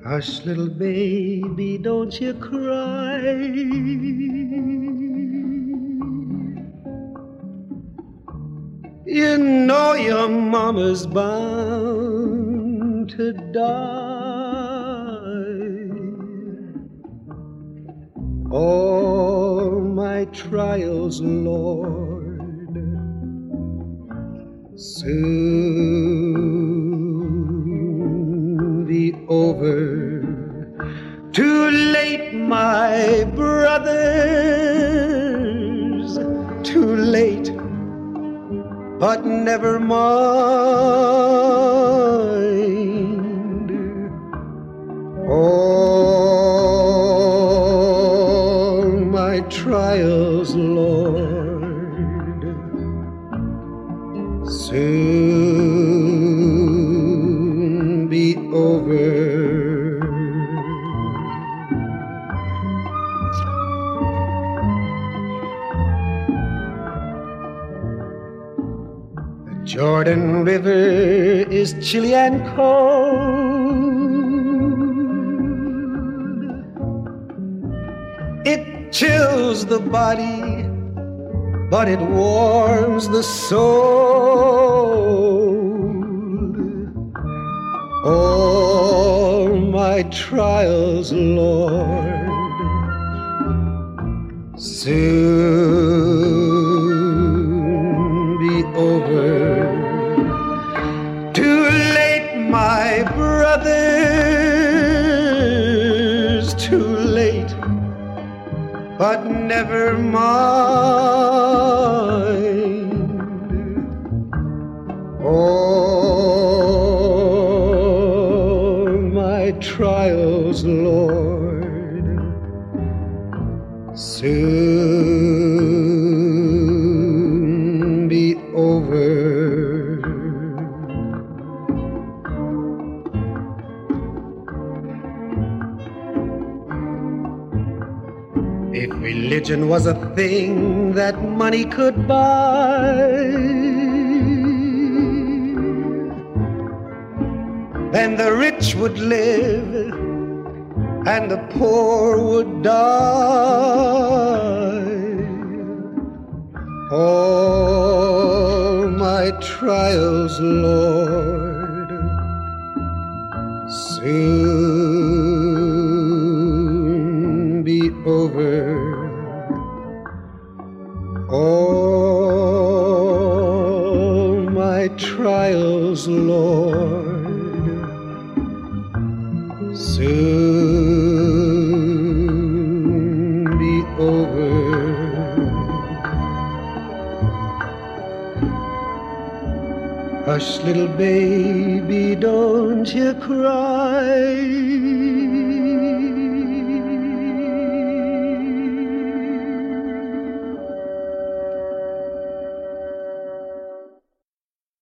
Hush, little baby, don't you cry. You know your mama's bound to die. All my trials, Lord, soon be over. Too late, my brothers, too late, but never mind. All my trials, Lord, soon be over. Jordan River is chilly and cold. It chills the body, but it warms the soul. All my trials, Lord, soon be over. Too late, my brothers, too late, but never mind. All my trials, Lord, soon be over. If religion was a thing that money could buy, then the rich would live and the poor would die. All my trials, Lord, soon be over. All my trials, Lord, soon be over. Hush, little baby, don't you cry.